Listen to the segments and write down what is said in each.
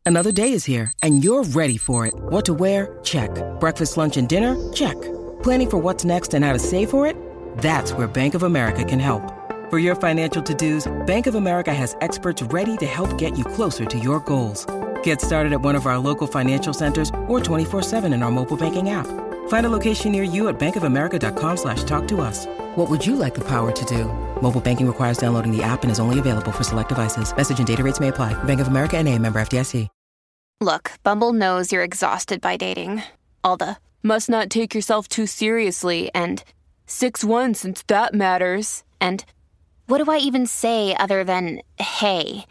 Another day is here, and you're ready for it. What to wear? Check. Breakfast, lunch, and dinner? Check. Planning for what's next and how to save for it? That's where Bank of America can help. For your financial to-dos, Bank of America has experts ready to help get you closer to your goals. Get started at one of our local financial centers or 24/7 in our mobile banking app. Find a location near you at bankofamerica.com/talktous. What would you like the power to do? Mobile banking requires downloading the app and is only available for select devices. Message and data rates may apply. Bank of America N.A., member FDIC. Look, Bumble knows you're exhausted by dating. All the must not take yourself too seriously and 6'1" since that matters. And what do I even say other than, hey?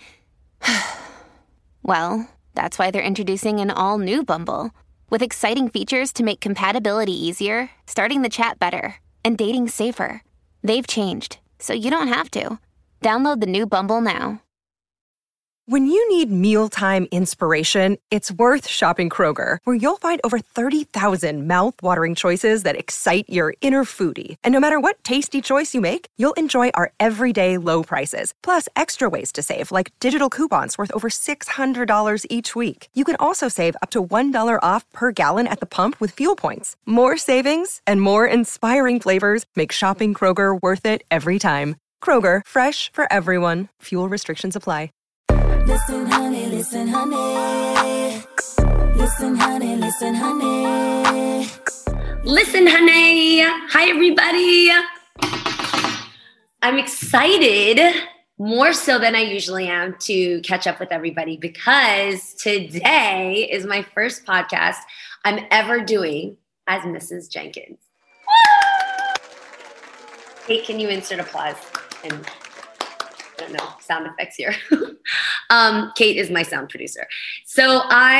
Well, that's why they're introducing an all-new Bumble with exciting features to make compatibility easier, starting the chat better, and dating safer. They've changed, so you don't have to. Download the new Bumble now. When you need mealtime inspiration, it's worth shopping Kroger, where you'll find over 30,000 mouth-watering choices that excite your inner foodie. And no matter what tasty choice you make, you'll enjoy our everyday low prices, plus extra ways to save, like digital coupons worth over $600 each week. You can also save up to $1 off per gallon at the pump with fuel points. More savings and more inspiring flavors make shopping Kroger worth it every time. Kroger, fresh for everyone. Fuel restrictions apply. Listen, honey, listen, honey. Listen, honey, listen, honey. Listen, honey. Hi, everybody. I'm excited, more so than I usually am, to catch up with everybody because today is my first podcast I'm ever doing as Mrs. Jenkins. Hey, can you insert applause? And I don't know, sound effects here. Kate is my sound producer. So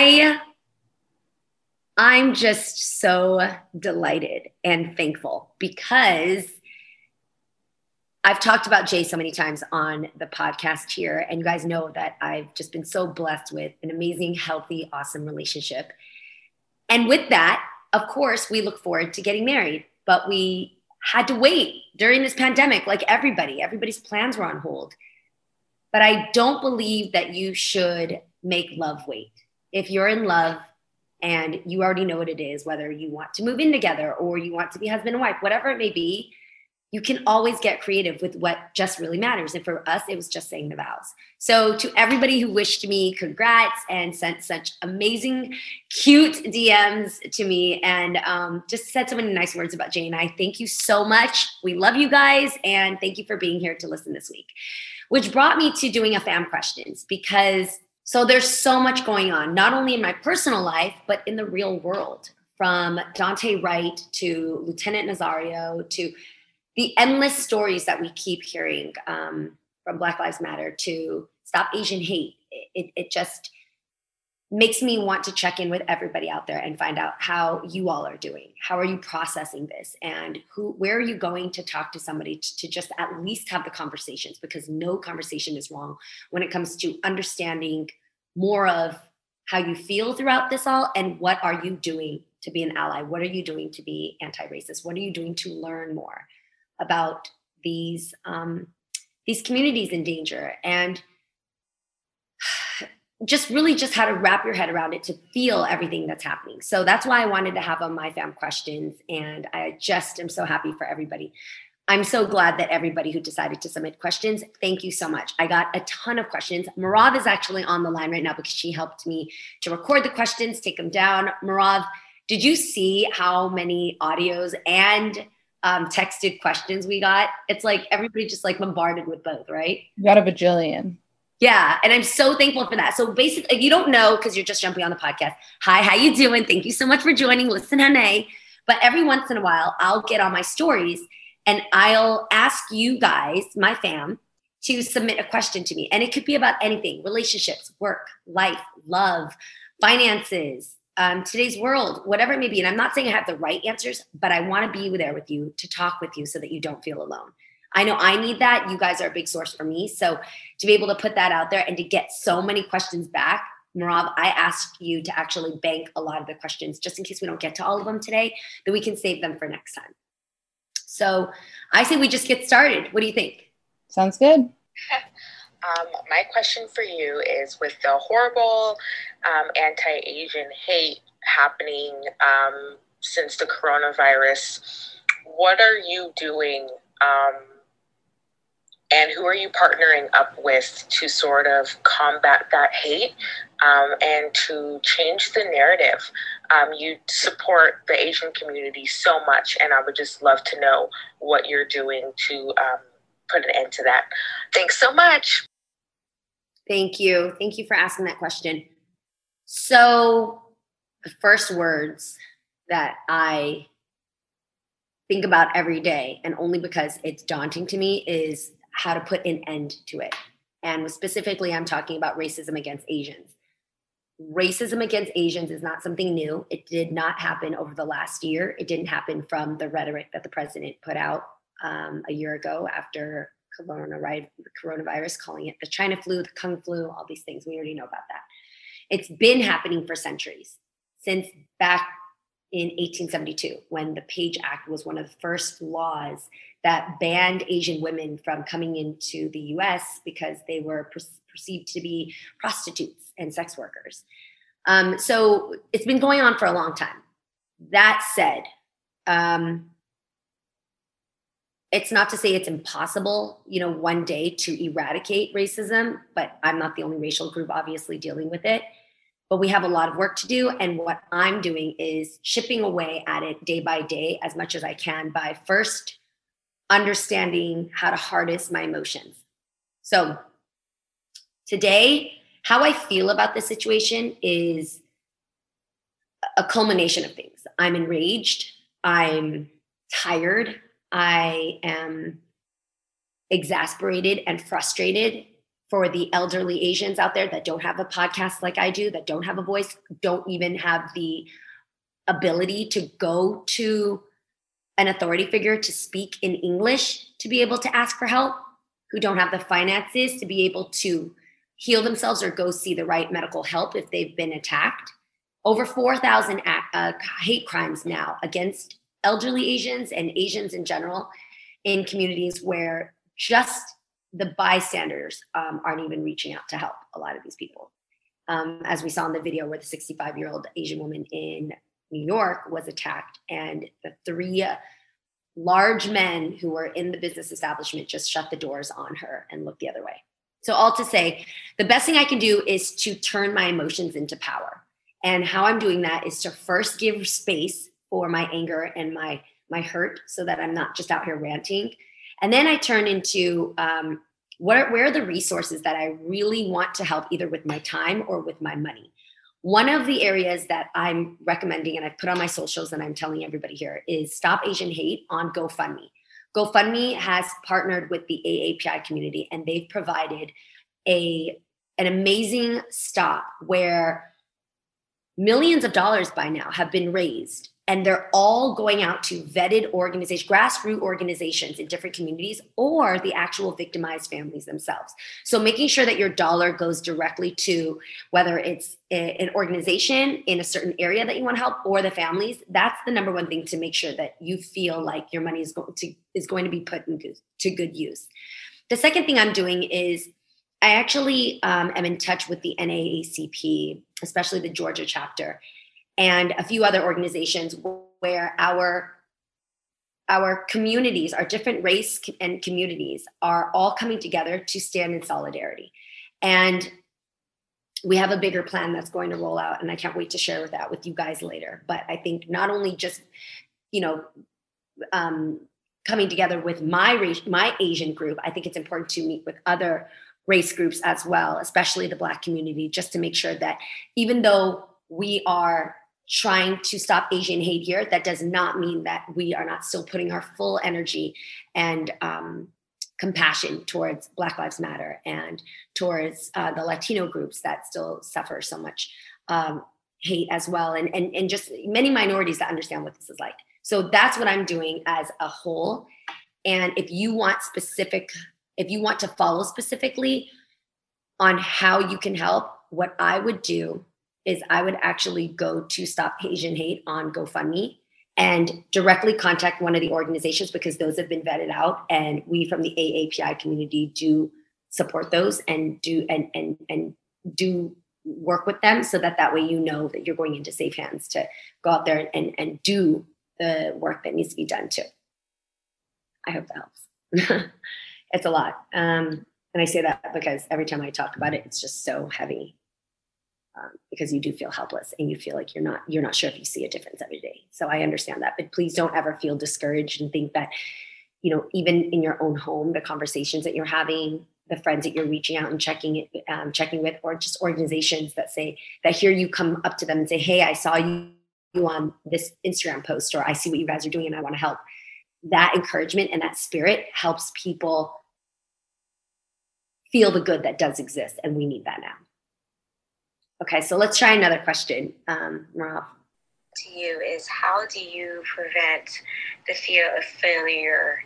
I'm just so delighted and thankful because I've talked about Jay so many times on the podcast here, and you guys know that I've just been so blessed with an amazing, healthy, awesome relationship. And with that, of course, we look forward to getting married, but we had to wait during this pandemic, like everybody's plans were on hold. But I don't believe that you should make love wait. If you're in love and you already know what it is, whether you want to move in together or you want to be husband and wife, whatever it may be, you can always get creative with what just really matters. And for us, it was just saying the vows. So to everybody who wished me congrats and sent such amazing, cute DMs to me and just said so many nice words about Jay and I, thank you so much. We love you guys. And thank you for being here to listen this week. Which brought me to doing a fam questions because so there's so much going on, not only in my personal life, but in the real world, from Daunte Wright to Lieutenant Nazario to the endless stories that we keep hearing from Black Lives Matter to Stop Asian Hate. It just makes me want to check in with everybody out there and find out how you all are doing. How are you processing this? And where are you going to talk to somebody to just at least have the conversations? Because no conversation is wrong when it comes to understanding more of how you feel throughout this all and what are you doing to be an ally? What are you doing to be anti-racist? What are you doing to learn more about these communities in danger? And just how to wrap your head around it to feel everything that's happening. So that's why I wanted to have on my fam questions. And I just am so happy for everybody. I'm so glad that everybody who decided to submit questions, thank you so much. I got a ton of questions. Marav is actually on the line right now because she helped me to record the questions, take them down. Marav, did you see how many audios and texted questions we got? It's like everybody just like bombarded with both, right? You got a bajillion. Yeah, and I'm so thankful for that. So basically, you don't know because you're just jumping on the podcast. Hi, how you doing? Thank you so much for joining. Listen, honey. But every once in a while, I'll get on my stories and I'll ask you guys, my fam, to submit a question to me. And it could be about anything: relationships, work, life, love, finances, today's world, whatever it may be. And I'm not saying I have the right answers, but I want to be there with you to talk with you so that you don't feel alone. I know I need that. You guys are a big source for me. So to be able to put that out there and to get so many questions back, Marav, I asked you to actually bank a lot of the questions just in case we don't get to all of them today, that we can save them for next time. So I say we just get started. What do you think? Sounds good. My question for you is, with the horrible anti-Asian hate happening since the coronavirus, what are you doing and who are you partnering up with to sort of combat that hate and to change the narrative? You support the Asian community so much, and I would just love to know what you're doing to put an end to that. Thanks so much. Thank you. Thank you for asking that question. So the first words that I think about every day, and only because it's daunting to me, is how to put an end to it. And specifically, I'm talking about racism against Asians. Racism against Asians is not something new. It did not happen over the last year. It didn't happen from the rhetoric that the president put out a year ago after coronavirus, calling it the China flu, the Kung flu, all these things. We already know about that. It's been happening for centuries, since back in 1872, when the Page Act was one of the first laws that banned Asian women from coming into the US because they were perceived to be prostitutes and sex workers. So it's been going on for a long time. That said, it's not to say it's impossible, one day to eradicate racism, but I'm not the only racial group obviously dealing with it. But we have a lot of work to do. And what I'm doing is chipping away at it day by day as much as I can by first understanding how to harness my emotions. So today, how I feel about this situation is a culmination of things. I'm enraged. I'm tired. I am exasperated and frustrated for the elderly Asians out there that don't have a podcast like I do, that don't have a voice, don't even have the ability to go to an authority figure to speak in English to be able to ask for help, who don't have the finances to be able to heal themselves or go see the right medical help if they've been attacked. Over 4,000 hate crimes now against elderly Asians and Asians in general in communities where just the bystanders aren't even reaching out to help a lot of these people. As we saw in the video where the 65-year-old Asian woman in New York was attacked, and the 3 large men who were in the business establishment just shut the doors on her and looked the other way. So all to say, the best thing I can do is to turn my emotions into power. And how I'm doing that is to first give space for my anger and my hurt so that I'm not just out here ranting. And then I turn into where are the resources that I really want to help, either with my time or with my money. One of the areas that I'm recommending, and I've put on my socials and I'm telling everybody here, is Stop Asian Hate on GoFundMe. GoFundMe has partnered with the AAPI community, and they've provided an amazing stop where millions of dollars by now have been raised. And they're all going out to vetted organizations, grassroots organizations in different communities, or the actual victimized families themselves. So making sure that your dollar goes directly to whether it's an organization in a certain area that you want to help or the families, that's the number one thing to make sure that you feel like your money is going to be put to good use. The second thing I'm doing is I actually am in touch with the NAACP, especially the Georgia chapter, and a few other organizations where our communities, our different race and communities, are all coming together to stand in solidarity. And we have a bigger plan that's going to roll out, and I can't wait to share that with you guys later. But I think not only just, coming together with my Asian group, I think it's important to meet with other race groups as well, especially the Black community, just to make sure that even though we are trying to stop Asian hate here, that does not mean that we are not still putting our full energy and compassion towards Black Lives Matter and towards the Latino groups that still suffer so much hate as well, and just many minorities that understand what this is like. So that's what I'm doing as a whole. And if you want to follow specifically on how you can help, what I would do is I would actually go to Stop Asian Hate on GoFundMe and directly contact one of the organizations, because those have been vetted out. And we from the AAPI community do support those and do work with them, so that way you know that you're going into safe hands to go out there and do the work that needs to be done too. I hope that helps. It's a lot. And I say that because every time I talk about it, it's just so heavy, because you do feel helpless and you feel like you're not sure if you see a difference every day. So I understand that, but please don't ever feel discouraged and think that, even in your own home, the conversations that you're having, the friends that you're reaching out and checking with, or just organizations that hear you come up to them and say, hey, I saw you on this Instagram post, or I see what you guys are doing and I want to help. That encouragement and that spirit helps people feel the good that does exist. And we need that now. Okay, so let's try another question. Rob. To you is, how do you prevent the fear of failure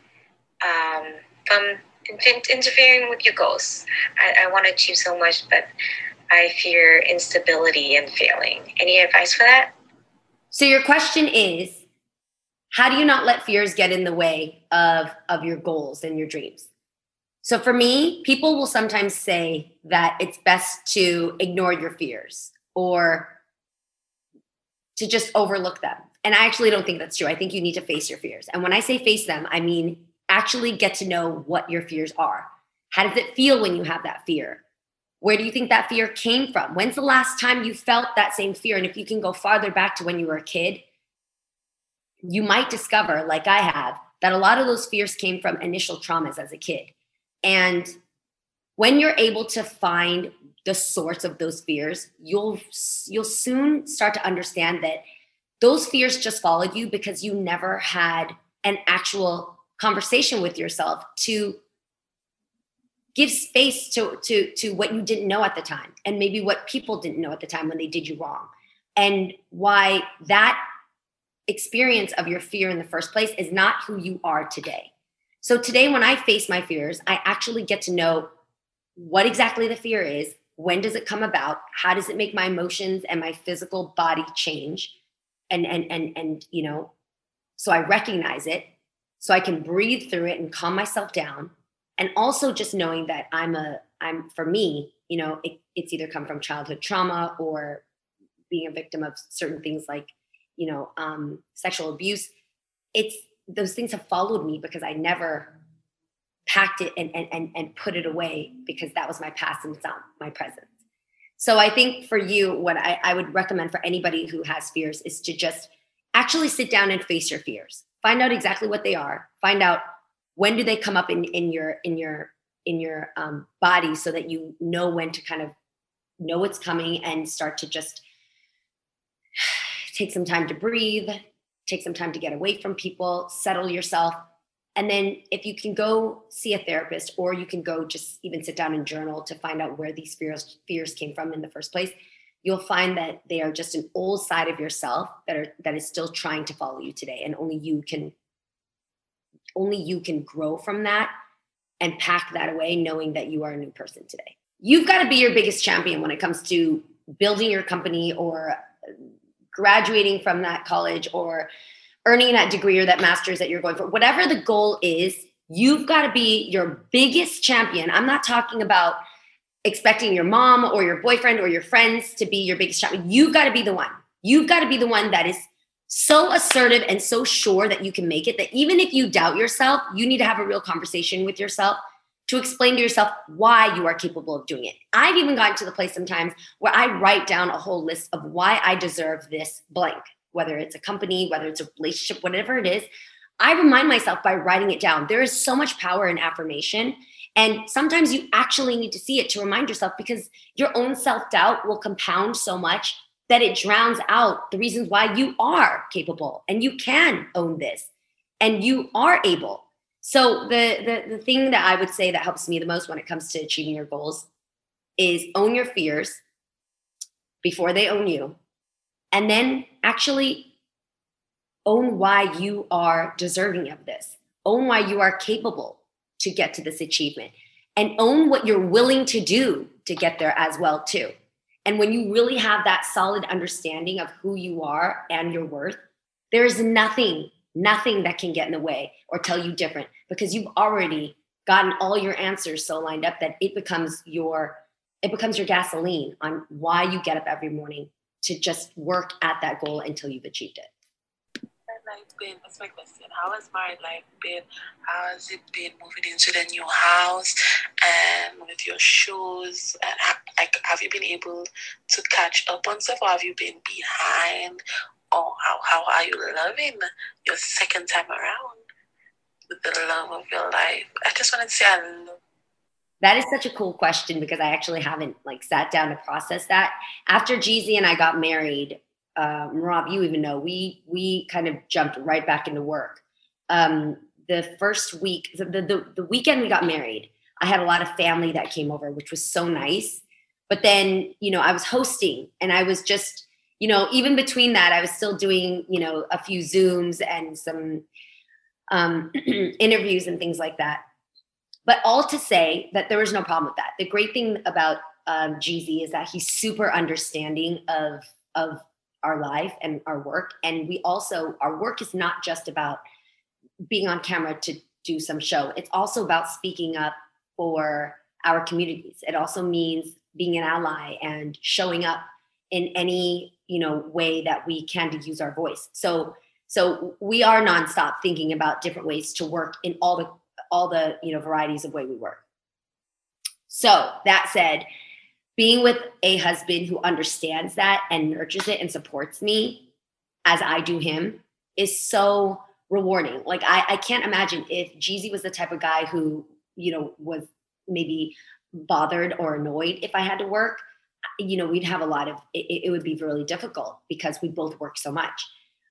from interfering with your goals? I want to achieve so much, but I fear instability and failing. Any advice for that? So your question is, how do you not let fears get in the way of your goals and your dreams? So for me, people will sometimes say that it's best to ignore your fears or to just overlook them. And I actually don't think that's true. I think you need to face your fears. And when I say face them, I mean actually get to know what your fears are. How does it feel when you have that fear? Where do you think that fear came from? When's the last time you felt that same fear? And if you can go farther back to when you were a kid, you might discover, like I have, that a lot of those fears came from initial traumas as a kid. And when you're able to find the source of those fears, you'll soon start to understand that those fears just followed you because you never had an actual conversation with yourself to give space to what you didn't know at the time, and maybe what people didn't know at the time when they did you wrong, and why that experience of your fear in the first place is not who you are today. So today, when I face my fears, I actually get to know what exactly the fear is, when does it come about, how does it make my emotions and my physical body change, and so I recognize it, so I can breathe through it and calm myself down. And also just knowing that for me, it's either come from childhood trauma or being a victim of certain things like, sexual abuse. Those things have followed me because I never packed it and put it away, because that was my past and it's not my present. So I think for you, what I would recommend for anybody who has fears is to just actually sit down and face your fears. Find out exactly what they are. Find out when do they come up in your body, so that you know when to kind of know it's coming and start to just take some time to breathe, take some time to get away from people, settle yourself. And then if you can go see a therapist, or you can go just even sit down and journal to find out where these fears came from in the first place, you'll find that they are just an old side of yourself that is still trying to follow you today. And only you can grow from that and pack that away, knowing that you are a new person today. You've got to be your biggest champion when it comes to building your company, or graduating from that college, or earning that degree or that master's that you're going for. Whatever the goal is, you've got to be your biggest champion. I'm not talking about expecting your mom or your boyfriend or your friends to be your biggest champion. You've got to be the one. You've got to be the one that is so assertive and so sure that you can make it, that even if you doubt yourself, you need to have a real conversation with yourself to explain to yourself why you are capable of doing it. I've even gotten to the place sometimes where I write down a whole list of why I deserve this blank, whether it's a company, whether it's a relationship, whatever it is. I remind myself by writing it down. There is so much power in affirmation. And sometimes you actually need to see it to remind yourself, because your own self-doubt will compound so much that it drowns out the reasons why you are capable and you can own this and you are able. So the thing that I would say that helps me the most when it comes to achieving your goals is own your fears before they own you. And then actually own why you are deserving of this. Own why you are capable to get to this achievement. And own what you're willing to do to get there as well too. And when you really have that solid understanding of who you are and your worth, there is nothing that can get in the way or tell you different, because you've already gotten all your answers so lined up that it becomes your gasoline on why you get up every morning to just work at that goal until you've achieved it. That's my question. How has married life been? How has it been moving into the new house and with your shows? And have you been able to catch up on stuff, or have you been behind? Or how are you loving your second time around with the love of your life? I just want to say I love. That is such a cool question because I actually haven't sat down to process that. After Jeezy and I got married, Rob, you even know, we kind of jumped right back into work. The first week, the weekend we got married, I had a lot of family that came over, which was so nice. But then, I was hosting and I was just, even between that, I was still doing, a few Zooms and some interviews and things like that. But all to say that there was no problem with that. The great thing about Jeezy is that he's super understanding of our life and our work. And our work is not just about being on camera to do some show. It's also about speaking up for our communities. It also means being an ally and showing up in any, way that we can to use our voice. So we are nonstop thinking about different ways to work in all the varieties of way we work. So that said, being with a husband who understands that and nurtures it and supports me as I do him is so rewarding. I can't imagine if Jeezy was the type of guy who, was maybe bothered or annoyed if I had to work, we'd have it would be really difficult because we both work so much.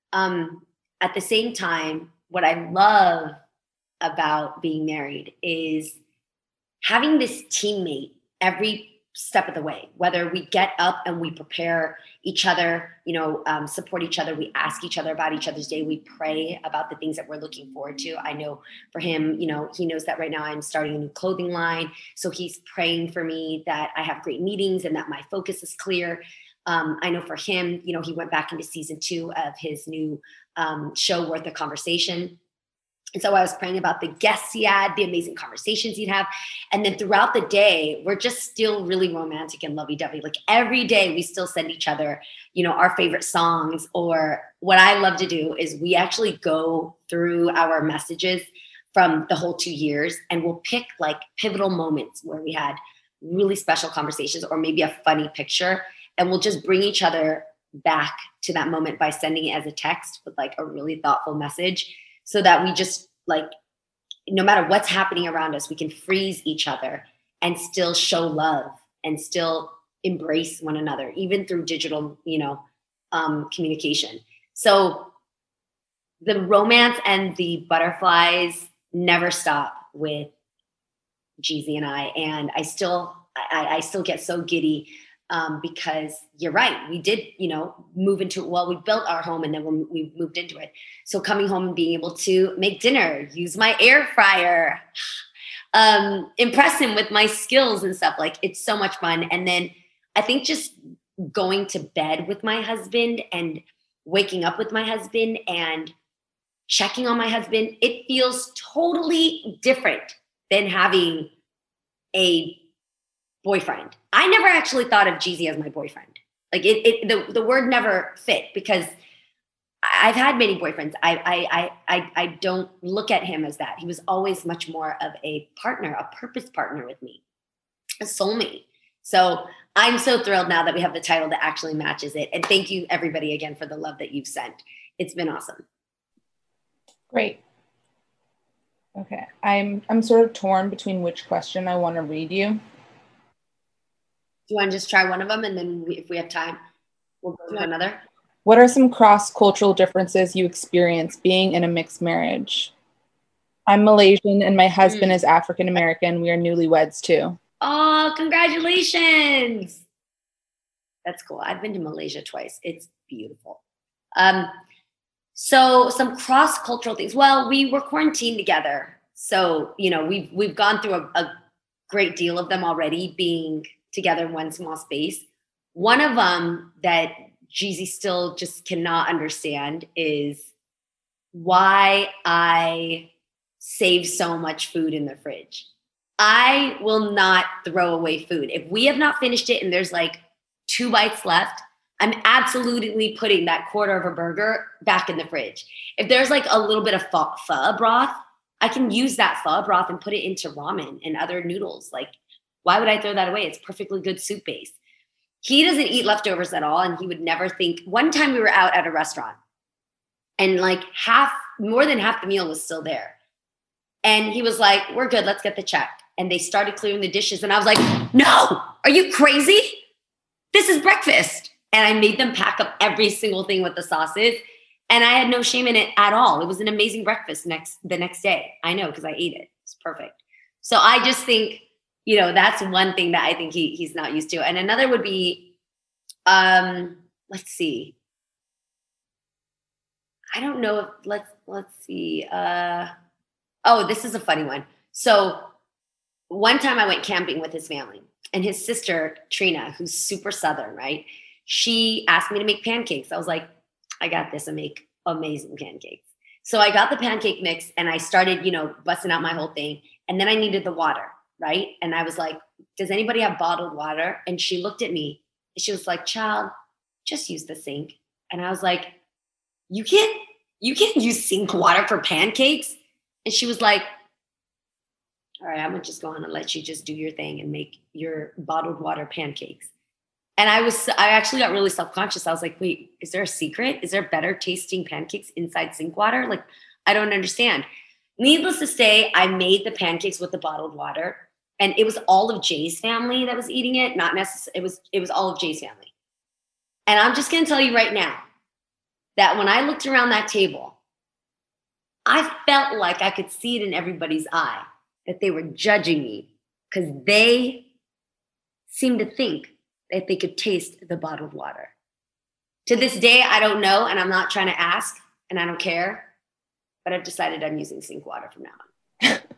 At the same time, what I love about being married is having this teammate every step of the way, whether we get up and we prepare each other, support each other, we ask each other about each other's day, we pray about the things that we're looking forward to. I know for him, he knows that right now I'm starting a new clothing line. So he's praying for me that I have great meetings and that my focus is clear. I know for him, he went back into season 2 of his new show, Worth a Conversation. And so I was praying about the guests he had, the amazing conversations he'd have. And then throughout the day, we're just still really romantic and lovey-dovey. Every day we still send each other, our favorite songs. Or what I love to do is we actually go through our messages from the whole 2 years and we'll pick pivotal moments where we had really special conversations or maybe a funny picture. And we'll just bring each other back to that moment by sending it as a text with a really thoughtful message. So that we just no matter what's happening around us, we can freeze each other and still show love and still embrace one another, even through digital, communication. So the romance and the butterflies never stop with Jeezy and I. And I still get so giddy because you're right. We did, move into it. Well, we built our home and then we moved into it. So coming home and being able to make dinner, use my air fryer, impress him with my skills and stuff. It's so much fun. And then I think just going to bed with my husband and waking up with my husband and checking on my husband, it feels totally different than having a boyfriend. I never actually thought of Jeezy as my boyfriend. The word never fit because I've had many boyfriends. I don't look at him as that. He was always much more of a partner, a purpose partner with me, a soulmate. So I'm so thrilled now that we have the title that actually matches it. And thank you everybody again for the love that you've sent. It's been awesome. Great. Okay. I'm sort of torn between which question I want to read you. Do you want to just try one of them and then if we have time, we'll go to another? What are some cross-cultural differences you experience being in a mixed marriage? I'm Malaysian and my husband is African-American. We are newlyweds too. Oh, congratulations. That's cool. I've been to Malaysia twice. It's beautiful. So some cross-cultural things. Well, we were quarantined together. So, we've gone through a great deal of them already, being together in one small space. One of them that Jeezy still just cannot understand is why I save so much food in the fridge. I will not throw away food. If we have not finished it and there's like 2 bites left, I'm absolutely putting that quarter of a burger back in the fridge. If there's like a little bit of pho broth, I can use that pho broth and put it into ramen and other noodles. Like, why would I throw that away? It's perfectly good soup base. He doesn't eat leftovers at all. And he would never think. One time we were out at a restaurant and like more than half the meal was still there. And he was like, we're good. Let's get the check. And they started clearing the dishes. And I was like, no, are you crazy? This is breakfast. And I made them pack up every single thing with the sauces. And I had no shame in it at all. It was an amazing breakfast the next day. I know, because I ate it. It's perfect. So I just think, that's one thing that I think he's not used to. And another would be, let's see. I don't know if, let's see. This is a funny one. So one time I went camping with his family, and his sister, Trina, who's super Southern, right? She asked me to make pancakes. I was like, I got this. I make amazing pancakes. So I got the pancake mix and I started, busting out my whole thing. And then I needed the water, right? And I was like, does anybody have bottled water? And she looked at me and she was like, child, just use the sink. And I was like, you can't use sink water for pancakes? And she was like, all right, I'm just going to let you just do your thing and make your bottled water pancakes. And I actually got really self-conscious. I was like, wait, is there a secret? Is there better tasting pancakes inside sink water? Like, I don't understand. Needless to say, I made the pancakes with the bottled water, and it was all of Jay's family that was eating it. Not necessarily, it was all of Jay's family. And I'm just going to tell you right now that when I looked around that table, I felt like I could see it in everybody's eye that they were judging me because they seemed to think that they could taste the bottled water. To this day, I don't know, and I'm not trying to ask, and I don't care, but I've decided I'm using sink water from now on.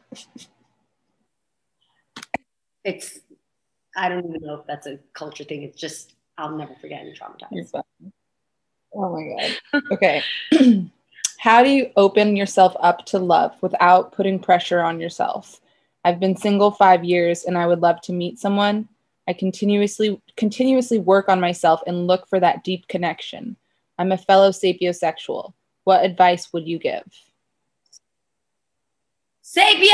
I don't even know if that's a culture thing. It's just, I'll never forget and traumatized. Oh my God. Okay. How do you open yourself up to love without putting pressure on yourself? I've been single 5 years and I would love to meet someone. I continuously work on myself and look for that deep connection. I'm a fellow sapiosexual. What advice would you give? Sapiosexuals!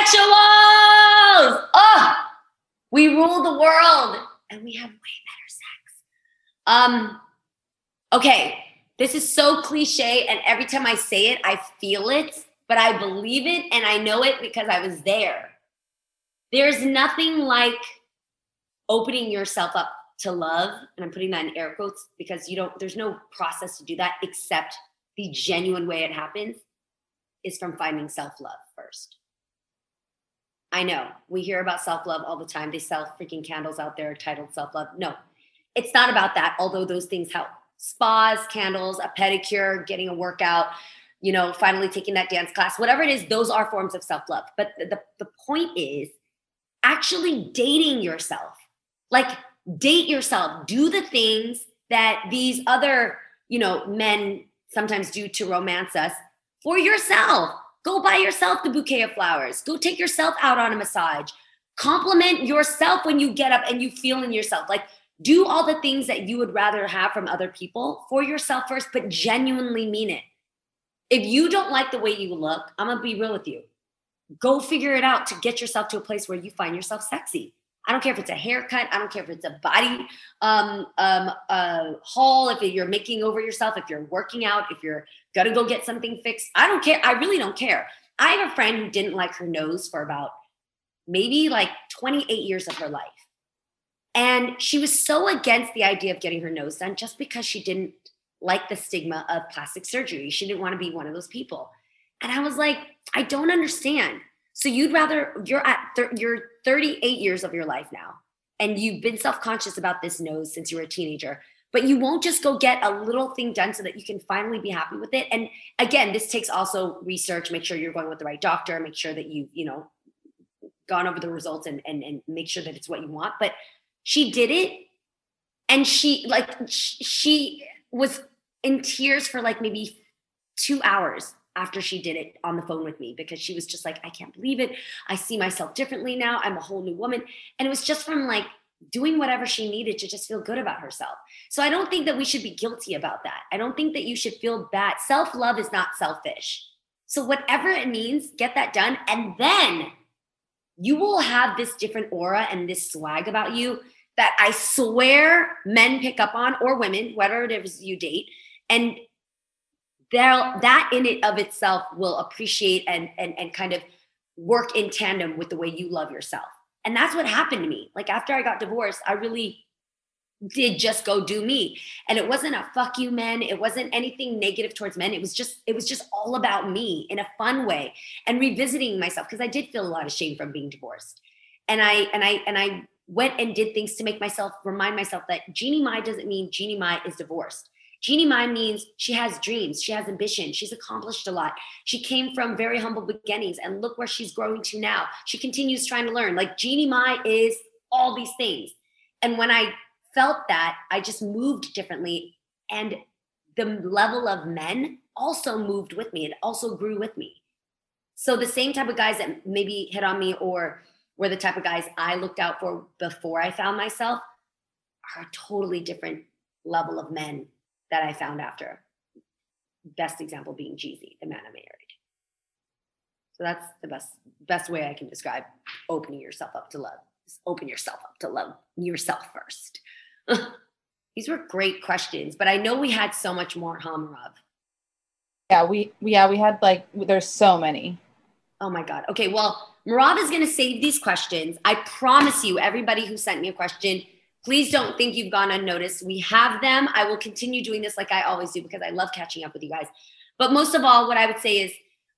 Oh, we rule the world and we have way better sex. Okay, this is so cliche, and every time I say it, I feel it, but I believe it and I know it because I was there. There's nothing like opening yourself up to love, and I'm putting that in air quotes because there's no process to do that except the genuine way it happens is from finding self-love first. I know we hear about self-love all the time. They sell freaking candles out there titled self-love. No, it's not about that. Although those things help. Spas, candles, a pedicure, getting a workout, finally taking that dance class, whatever it is, those are forms of self-love. But the point is actually dating yourself. Like, date yourself. Do the things that these other, men sometimes do to romance us for yourself. Go buy yourself the bouquet of flowers. Go take yourself out on a massage. Compliment yourself when you get up and you feel in yourself. Like, do all the things that you would rather have from other people for yourself first, but genuinely mean it. If you don't like the way you look, I'm going to be real with you. Go figure it out to get yourself to a place where you find yourself sexy. I don't care if it's a haircut. I don't care if it's a body haul, if you're making over yourself, if you're working out, if you're going to go get something fixed. I don't care. I really don't care. I have a friend who didn't like her nose for about maybe like 28 years of her life. And she was so against the idea of getting her nose done just because she didn't like the stigma of plastic surgery. She didn't want to be one of those people. And I was like, I don't understand. So you're at 38 years of your life now, and you've been self-conscious about this nose since you were a teenager, but you won't just go get a little thing done so that you can finally be happy with it. And again, this takes also research. Make sure you're going with the right doctor. Make sure that you've, gone over the results and make sure that it's what you want. But she did it, and she was in tears for like maybe 2 hours after she did it on the phone with me, because she was just like, I can't believe it. I see myself differently now. I'm a whole new woman. And it was just from like doing whatever she needed to just feel good about herself. So I don't think that we should be guilty about that. I don't think that you should feel bad. Self-love is not selfish. So whatever it means, get that done. And then you will have this different aura and this swag about you that I swear men pick up on, or women, whatever it is you date. And that in it of itself will appreciate and kind of work in tandem with the way you love yourself. And that's what happened to me. Like after I got divorced, I really did just go do me. And it wasn't a fuck you men. It wasn't anything negative towards men. It was just all about me in a fun way and revisiting myself, because I did feel a lot of shame from being divorced. And I went and did things to make myself remind myself that Jeannie Mai doesn't mean Jeannie Mai is divorced. Jeannie Mai means she has dreams, she has ambition, she's accomplished a lot. She came from very humble beginnings and look where she's growing to now. She continues trying to learn. Like Jeannie Mai is all these things. And when I felt that, I just moved differently. And the level of men also moved with me. It also grew with me. So the same type of guys that maybe hit on me or were the type of guys I looked out for before I found myself are a totally different level of men that I found after. Best example being Jeezy, the man I married. So that's the best way I can describe opening yourself up to love. Just open yourself up to love yourself first. These were great questions, but I know we had so much more, Merav. Yeah, we had like, there's so many. Oh my God. Okay, well, Merav is going to save these questions. I promise you, everybody who sent me a question, please don't think you've gone unnoticed. We have them. I will continue doing this like I always do because I love catching up with you guys. But most of all, what I would say is,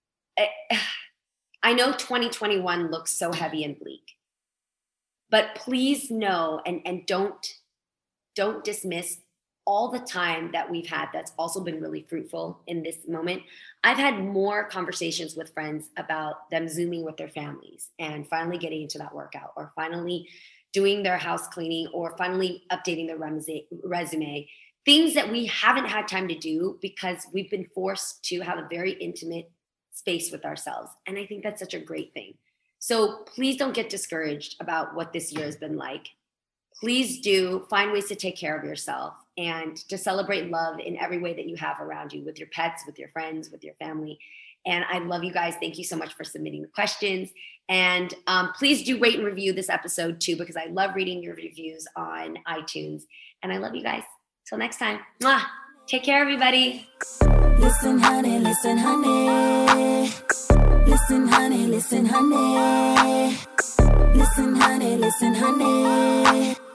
I know 2021 looks so heavy and bleak, but please know and don't dismiss all the time that we've had that's also been really fruitful in this moment. I've had more conversations with friends about them Zooming with their families and finally getting into that workout, or finally doing their house cleaning, or finally updating their resume, things that we haven't had time to do because we've been forced to have a very intimate space with ourselves. And I think that's such a great thing. So please don't get discouraged about what this year has been like. Please do find ways to take care of yourself and to celebrate love in every way that you have around you, with your pets, with your friends, with your family. And I love you guys. Thank you so much for submitting the questions. And please do rate and review this episode too, because I love reading your reviews on iTunes. And I love you guys. Till next time. Mwah. Take care, everybody. Listen, honey, listen, honey. Listen, honey, listen, honey. Listen, honey, listen, honey.